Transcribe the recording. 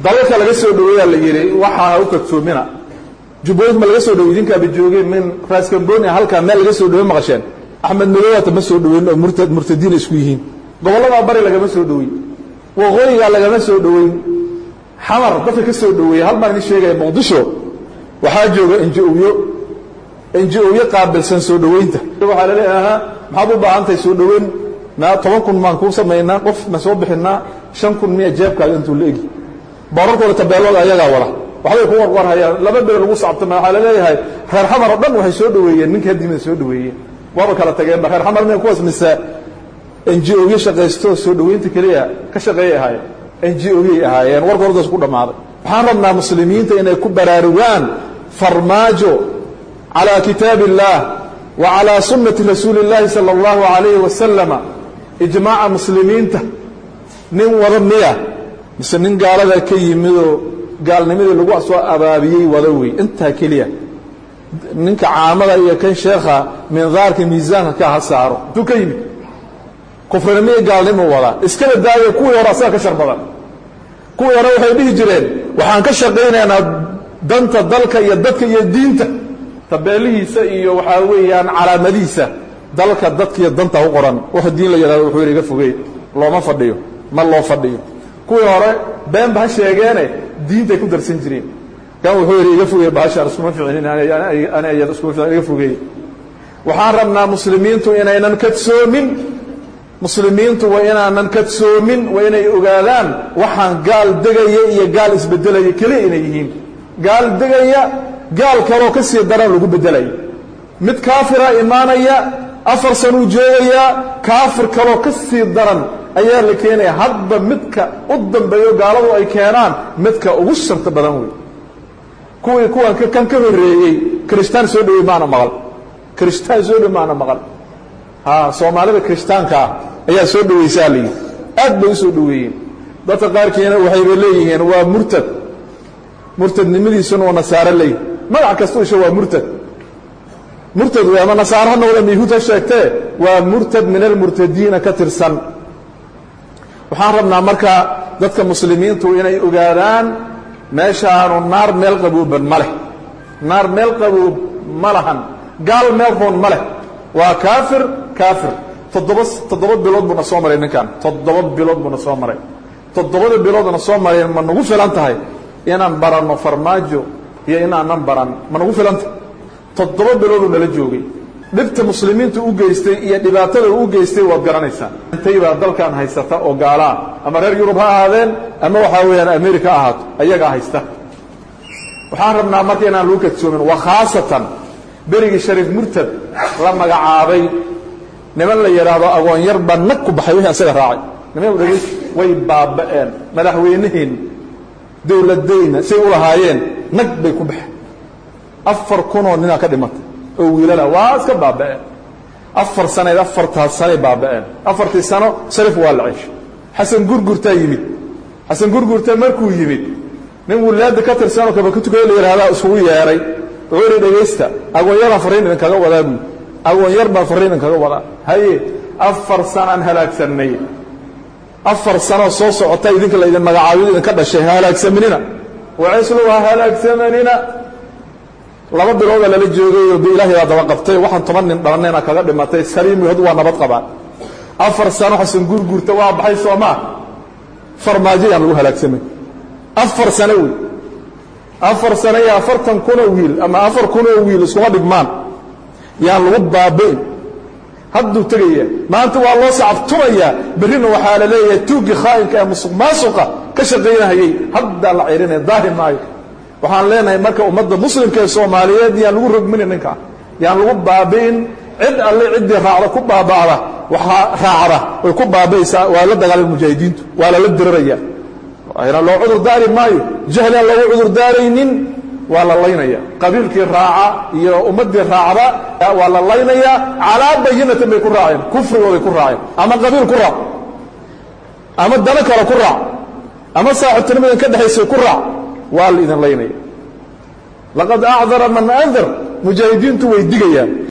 dalalka laga soo dhaweeyaa la yiri waxa uu ka toomina jubbooyin ma laga soo dhaweeyay idinka bijoogay min raas kamboni halka meel laga soo dhaweeyay maqasheen axmed madowata ma soo dhaweeyay oo murtadiin isku yihiin gobolada bari laga soo dhaweeyay waqooyiga laga soo dhaweeyay xamar dadka ka soo dhaweeyay hal mar in sheegay muqdisho waxa jooga NGO qaabilsan soo dhaweynta waxa la leeyahay maxaad u baahantay soo dhaweyn na 10,000 maan ku sameeynaa qof ma soo bixinaa 5,000 jeebkaaga intuu leegi bararkooda tabeelada ayaga wala waxay ku warhayaan laba beel lagu saabtay waxa la leeyahay reer xamar oo dhan waxay soo dhaweeyeen ninka hadii soo dhaweeyeen waba kala tageen reer xamar inay kuwaas mise NGO shaqaysto soo dhaweynta kaliya ka shaqeeyahay NGO ahaayeen warkoodaas ku dhamaaday waxaan rabnaa muslimiinta inay ku baraarugaan farmaajo على كتاب الله وعلى سنة رسول الله صلى الله عليه وسلم إجماع مسلمين نين ورمية مسلمين قال هذا كي يمدو قال نمدو لقوة سواء أبابيي وذوي انت كليا نينك عامل يا كان شيخة من ذارك ميزانها كهسعره تو كيمي كفر نمية قال نمو ولا اسكال الداية كوي وراسا كشر بضا كوي وراوحي به جرين وحان كشر قينا أنا دانت الدلك يددك يدينت tabeelihiisa iyo waxa weeyaan calaamadiisa dalka dadka danta u qoran wax diin la yiraahdo wuxuu iga fogay looma fadhiyo ma loo fadhiyo kuwii hore been ba sheegeene diinta ku darsan jireen kan wuxuu iga fogay baasha isma fiicin ana ayad isku iga fogay waxaan rabnaa muslimiintu inaynan kadsoomin muslimiintu waa inaanan kadsoomin waa inay ogaadaan waxaan gaal degaya iyo gaal isbedelaya kale inay yihiin gaal degaya gaal kale ka sii daran lagu bedelay mid kaafira iimaanaya afar sano joogaya kaafir kale ka sii daran ayaa la keenay hadba midka u dambeeyo gaaladu ay keenaan midka ugu sharta badan way kuwan kan ka horeeyay kristaan soo dhaweey maana maqal kristaan soo dhaweey maana maqal Soomaalida kristaanka ayaa soo dhaweeyay li aad bay soo dhaweeyeen dadka qaarkiina waxay leeyihiin waa murtadnimadiisuna waa nasaara leeyahay magac kasto isha waa murtad waa nasaarana wala mihuta sheegtay waa murtad min al-murtadiina ka tirsan waxaan rabnaa marka dadka muslimiintu inay ogaadaan meeshaanu naar meel qabuuban male naar meel qabuub malahan gaal meel roon male waa kaafir toddoba bilood buu soo maray ninkan toddoba bilood buu soo maray toddobada biloodna soo maray ma nagu filan tahay inaan barano farmaajo iyo inaan baran ma nagu filanta toddoba bilood nala joogay dhibta muslimiintu u geystay iyo dhibaatada u geystay waad garanaysaa intayba dalkan haysata oo gaala ama reer Yurub ha ahaadeen ama waxa weeyaan Ameerika ahaato ayaga haysta waxaan rabnaa markii inaan loo kadsoomin wa khaasatan berigi Shariif Murtad la magacaabay niman la yiraahdo agoon yar bannak ku baxay wixii asaga raacay niman way baaba'een madaxweynahin dawladdeena say u lahaayeen nag bay ku baxay 4,000 nina ka dhimatay oo wiilana waa iska baaba'een 4 sano 4 sano baaba'een 4 sano Shariif waa la ciish Xasan Gurgurta markuu yimid nin walaad ka tirsan oo ka tukay la yiraahdo isku yeeray oo dhageysta agoon yar fariin kaga wadaagu agoon yar ba fariin kaga wadaa haye 4 sano aan halaagsanay 4 sano soo socota idinka la idin magacaabay idin ka dhashay halaagsaminina وعيسلو هلاagsamanina laba bilood la joogay oo Ilaahay waa daba qabtay waxaan 10 nin dhalanayna kaga dhimatay sariimi hadu waa nabad qabaan 4 sano Xasan Gurgurta waa baxay Soomaa farmaajo aan lagu halaagsamay 4 sano 4 sano ya 40,000 wiil ama 4,000 wiil isku dhigmaan yaa lagu baabay haddu tagaya maanta waa loo sacabtumaya barina waxa la leeyahay tuugi khaainka musuqmaasuqa ka shaqeynayay hadda la ciirinay daahimay waxaan leenahay marka ummadda muslimka ee Soomaaliyeed yaa lagu rogmin ninka yaa lagu baabeen cid alle cid raacda ku baabaada waxa raacda way ku baabaysa waa la dagaalay mujaahidiintu waa la diraraya ayna loo cudur daari maayo jahlan loo cudur daaraynin waa la laynaya qabiilkii raaca iyo ummadii raacda waa la laynaya ala bayinatan bay ku raaceen kufrigooda ku raaceen ama qabiil ku raac ama dana kale ku raac ama saaxiibtinimada ka dhaxaysa ku raac waa la idin laynaya laqad a'dhara man anzar mujaahidiintu way digayaan